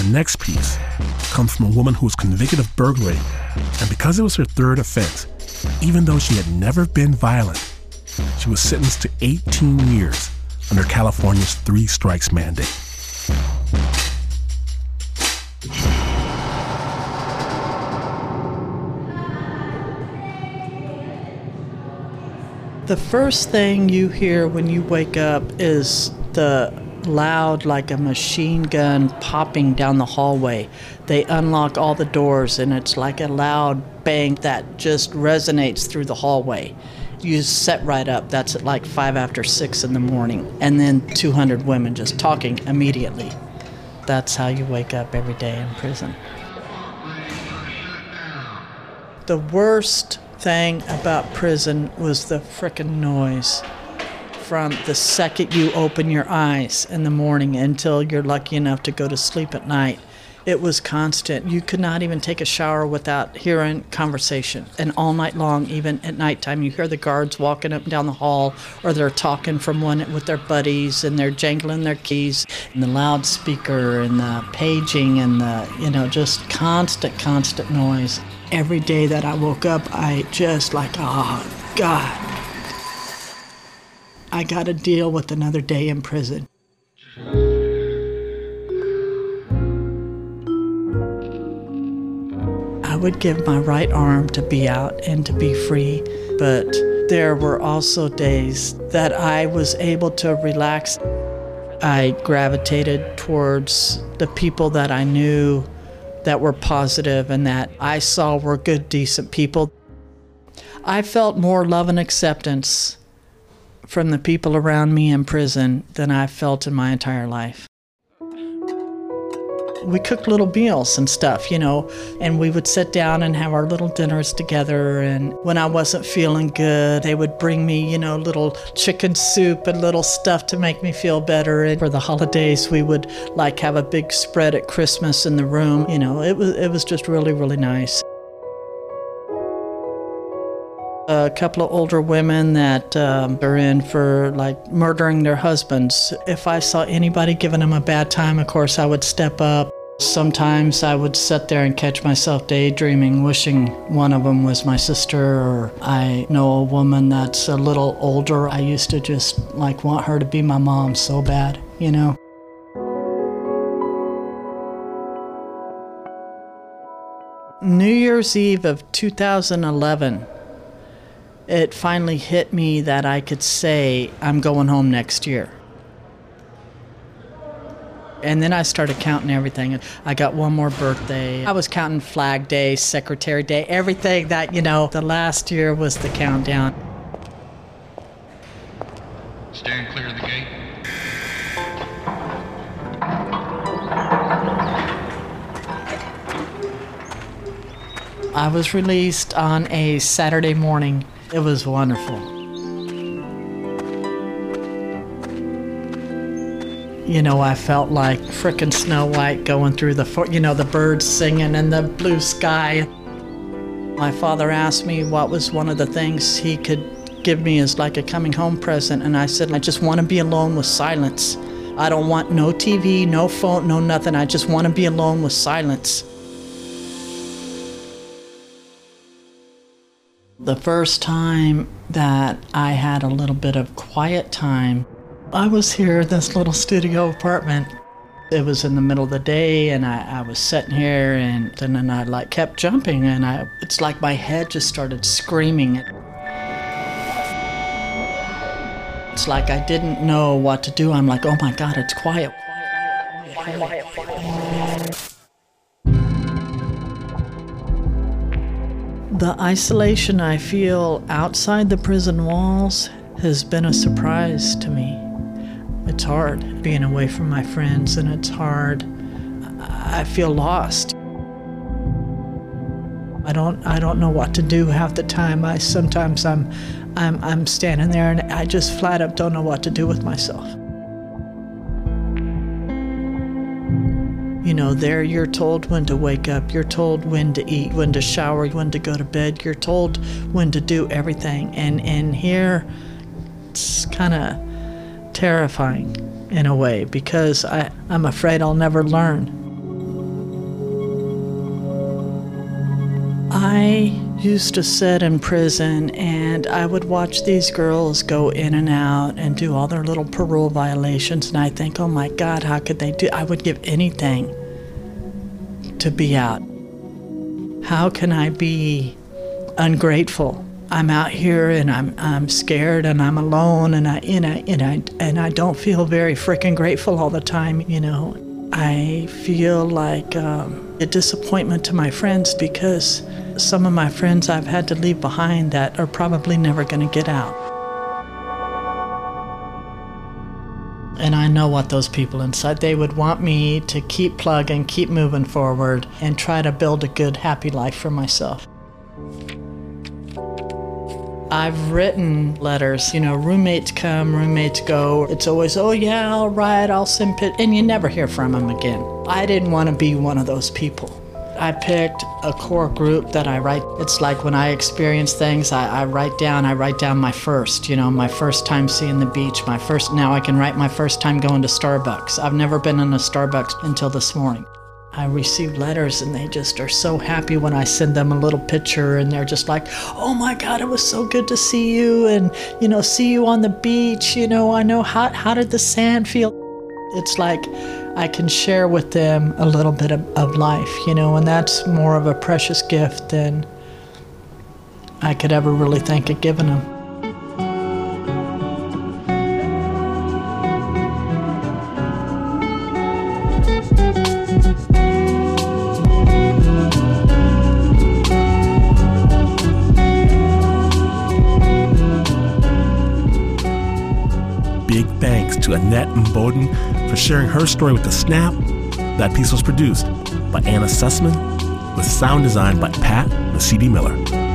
next piece comes from a woman who was convicted of burglary, and because it was her third offense, even though she had never been violent, she was sentenced to 18 years under California's 3 strikes mandate. The first thing you hear when you wake up is the loud, like a machine gun popping down the hallway. They unlock all the doors and it's like a loud bang that just resonates through the hallway. You set right up. That's at like 5 after 6 in the morning. And then 200 women just talking immediately. That's how you wake up every day in prison. The worst thing about prison was the frickin' noise. From the second you open your eyes in the morning until you're lucky enough to go to sleep at night, it was constant. You could not even take a shower without hearing conversation. And all night long, even at nighttime, you hear the guards walking up and down the hall, or they're talking from one with their buddies, and they're jangling their keys, and the loudspeaker, and the paging, and the, just constant noise. Every day that I woke up, I just like, oh, God. I got to deal with another day in prison. I would give my right arm to be out and to be free, but there were also days that I was able to relax. I gravitated towards the people that I knew that were positive and that I saw were good, decent people. I felt more love and acceptance from the people around me in prison than I've felt in my entire life. We cooked little meals and stuff, and we would sit down and have our little dinners together. And when I wasn't feeling good, they would bring me, little chicken soup and little stuff to make me feel better. And for the holidays, we would have a big spread at Christmas in the room. It was just really, really nice. A couple of older women that are in for murdering their husbands. If I saw anybody giving them a bad time, of course, I would step up. Sometimes I would sit there and catch myself daydreaming, wishing one of them was my sister, or I know a woman that's a little older. I used to just want her to be my mom so bad, New Year's Eve of 2011, it finally hit me that I could say, I'm going home next year. And then I started counting everything. I got one more birthday. I was counting Flag Day, Secretary Day, everything that, the last year was the countdown. Steering clear of the gate. I was released on a Saturday morning. It was wonderful. I felt like frickin' Snow White going through the birds singing and the blue sky. My father asked me what was one of the things he could give me as a coming home present, and I said, I just want to be alone with silence. I don't want no TV, no phone, no nothing. I just want to be alone with silence. The first time that I had a little bit of quiet time, I was here in this little studio apartment. It was in the middle of the day, and I was sitting here, and then I kept jumping, and it's like my head just started screaming. It's like I didn't know what to do. I'm like, oh my God, it's quiet. The isolation I feel outside the prison walls has been a surprise to me. It's hard being away from my friends, and it's hard. I feel lost. I don't know what to do half the time. Sometimes I'm standing there and I just flat up don't know what to do with myself. There you're told when to wake up, you're told when to eat, when to shower, when to go to bed, you're told when to do everything. And here it's kind of terrifying in a way, because I'm afraid I'll never learn. I used to sit in prison and I would watch these girls go in and out and do all their little parole violations, and I think, oh my God, how could they do? I would give anything to be out. How can I be ungrateful? I'm out here and I'm scared and I'm alone and I don't feel very freaking grateful all the time, you know. I feel like a disappointment to my friends because some of my friends I've had to leave behind that are probably never going to get out. And I know what those people inside, they would want me to keep plugging, keep moving forward, and try to build a good, happy life for myself. I've written letters, you know, roommates come, roommates go. It's always, oh yeah, all right, I'll send pictures, and you never hear from them again. I didn't want to be one of those people. I picked a core group that I write. It's like when I experience things, I write down my first, you know, my first time seeing the beach, now I can write my first time going to Starbucks. I've never been in a Starbucks until this morning. I receive letters and they just are so happy when I send them a little picture and they're just like, oh my God, it was so good to see you and, you know, see you on the beach, you know, I know, how did the sand feel? It's like I can share with them a little bit of life, you know, and that's more of a precious gift than I could ever really think of giving them. Big thanks to Annette Mboden for sharing her story with The Snap. That piece was produced by Anna Sussman with sound design by Pat Mesiti-Miller.